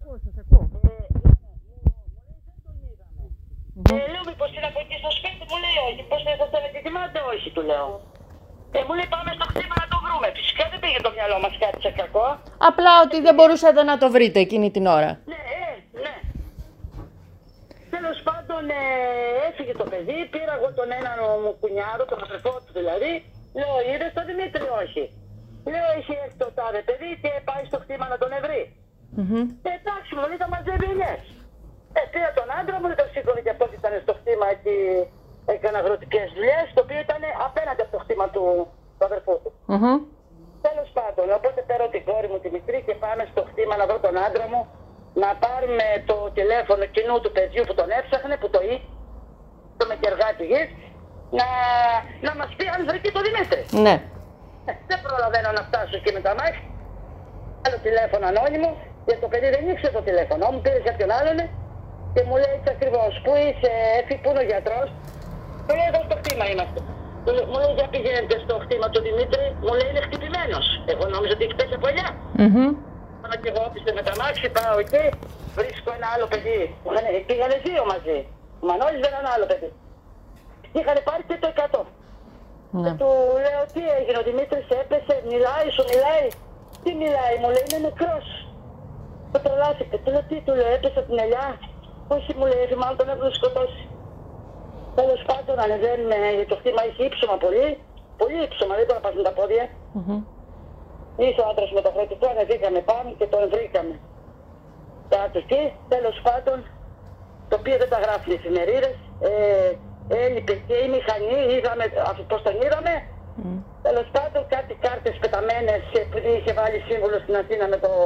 Σας ακούω. Λέω μήπως είναι από εκεί στο σπίτι, μου λέει όχι. Πώς θα σας και κοιμάται, όχι, του λέω. Μου λέει πάμε στο χτύπημα να το βρούμε. Φυσικά δεν πήγε το μυαλό μας κάτι σε κακό. Απλά ότι δεν μπορούσατε να το βρείτε εκείνη την ώρα. Ναι, ναι. Τέλος πάντων έφυγε το παιδί, πήρα εγώ τον έναν μου κουνιάρο, τον αδερφό του δηλαδή. Λέω είδες τον Δημήτρη, όχι. Λέω έχει έρθει το τάδε παιδί και πάει στο χτύπημα να τον ευρεί. Εντάξει μου λέει τα μαζεύει ελιές. Πήρα τον άντρα μου, δεν τον σήκωνε και αυτό που ήταν στο χτύπημα εκεί, έκανε αγροτικές δουλειές, το οποίο ήταν απέναντι από το χτύπημα του αδερφού του. Τέλος πάντων, οπότε παίρνω την κόρη μου τη μικρή και πάμε στο χτύπημα να βρω τον άντρα μου, να πάρουμε το τηλέφωνο κοινού του παιδιού που τον έψαχνε, που το είχε, το μεκεργάτη γης, να μας πει αν βρήκε το Δημήτρη. Ναι. Δεν προλαβαίνω να φτάσω εκεί με τα μάξι. Άλλο τηλέφωνο ανώνυμο, γιατί το παιδί δεν ήξερε το τηλέφωνο μου, πήρε κάποιον άλλον και μου λέει έτσι ακριβώς, πού είσαι, πού είναι ο γιατρός. Μου λέει εδώ στο χτύπημα είμαστε. Μου λέει για πηγαίνετε στο χτύπημα του Δημήτρη, μου λέει είναι χτυπημένος. Εγώ νόμιζα ότι έχει πέσει από ελιά. Πάω και εγώ πίστε με τα μάξι, πάω εκεί, βρίσκω ένα άλλο παιδί. Πήγανε δύο μαζί. Ο Μανώλης δεν ένα άλλο παιδί. Είχαν πάρει και το 100. Και του λέω τι έγινε, ο Δημήτρης έπεσε, μιλάει, σου μιλάει. Τι μιλάει, μου λέει είναι νεκρός. Το τρελάθηκε. Του λέω τι, του λέω έπεσε από την ελιά. Όχι μου λέει, μάλλον τον έχουν σκοτώσει. Τέλος πάντων ανεβαίνουμε, γιατί το χτύπημα είχε ύψωμα πολύ. Πολύ ύψωμα, δεν μπορούμε να πας με τα πόδια. Ήρθε ο άντρας με το φροντικό, ανεβήκαμε πάνω και τον βρήκαμε. Κάτω εκεί, τέλος πάντων, το οποίο δεν τα γράφουν οι εφημερίδες. Έλειπε και η μηχανή, είδαμε πώς τον είδαμε. Τέλος πάντων, κάτι κάρτες πεταμένες που είχε βάλει σύμβουλο στην Αθήνα με το...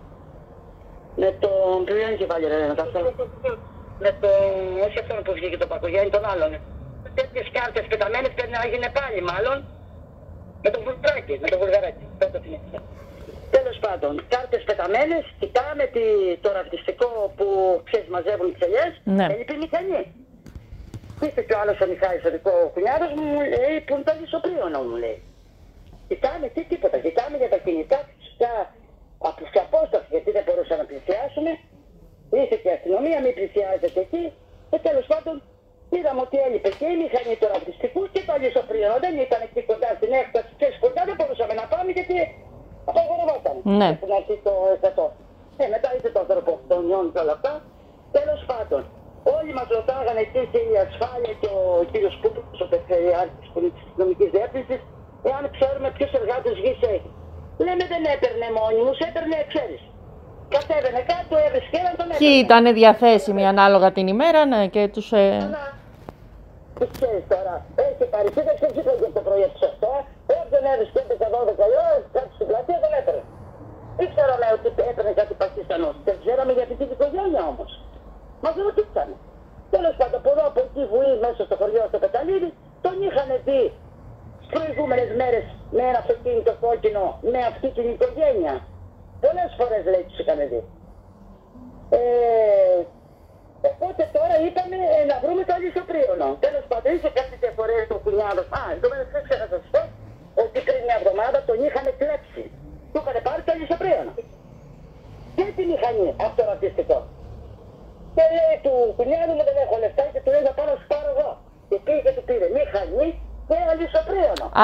ποιον είχε βάλει ρε, με το... όχι αυτόν που βγήκε το Πακογιάννη, τον άλλον. Τέτοιες κάρτες πεταμένες πρέπει να έγινε πάλι μάλλον. Με το βουλγαράκι, δεν το θυμήθηκα. Τέλος πάντων, κάρτες πεταμένες, κοιτάμε το ραυδιστικό που ξέρεις μαζεύουν τις ελιές, έλειπε η μηχανή. Ήρθε και ο άλλος ο Μιχάλης, ο δικό κουνιάδος μου, μου λέει, πού είναι το λησοπρίωνο, μου λέει. Κοιτάμε, τίποτα, κοιτάμε για τα κινητά, φυσικά από την απόσταση, γιατί δεν μπορούσαμε να πλησιάσουμε. Ήρθε και η αστυνομία, μην πλησιάζεται εκεί. Και τέλος πάντων, είδαμε ότι έλειπε και η μηχανή του ραυδιστικού και το λησοπρίωνο. Δεν ήταν εκεί κοντά στην έκταση και κοντά δεν μπορούσαμε να πάμε γιατί απαγορευόταν. Ναι. Που να έρθει το 100. Μετά ήρθε το άνθρωπο, τον νιών και όλα αυτά. Τέλος πάντων. Όλοι μας ρωτάγανε εκεί και η ασφάλεια και ο κύριος Κούπρος, ο Περιφερειάρχης της Αστυνομικής Διεύθυνσης, εάν ξέρουμε ποιος εργάτης γης έχει. Λέμε δεν έπαιρνε μόνιμους, έπαιρνε ξέρεις. Κατέβαινε κάτω, έβρισκε έναν τον έπαιρνε. Ποιοι ήταν διαθέσιμοι ανάλογα την ημέρα, ναι, και τους... Τι ξέρεις τώρα, έχει παριστεί, δεν ξέρεις τι το πρωί από 8, όποιον έβρισκε 11-12 η ώρα, κάτω στην πλατεία τον έπαιρνε. Δεν ξέραμε ότι έπαιρνε κάτι Πακιστανός, δεν ξέραμε για αυτή την οικογένεια όμως. Μας ρωτήσανε. Τέλος πάντων, από εδώ από εκεί βουή μέσα στο χωριό στο Πεταλίδι, τον είχαν δει τις προηγούμενες μέρες με ένα αυτοκίνητο κόκκινο με αυτή την οικογένεια. Πολλές φορές λέει τους είχαν δει. Οπότε τώρα είπαμε να βρούμε το λησοπρίωνο. Τέλος πάντων, είχε κάτι διαφορές του κουνιάδος. Εδώ δεν ξέχασα να σας πω ότι πριν μια εβδομάδα τον είχαν κλέψει. Του είχαν πάρει το λησοπρίωνο. Και τη μηχανή, αυτό ραυδιστικό. Και λέει του κουνιάδου μου δεν έχω λεφτά και του λέει να πάω να σου πάρω εγώ. Και πήγε και του πήρε μηχανή και λησοπρίωνο.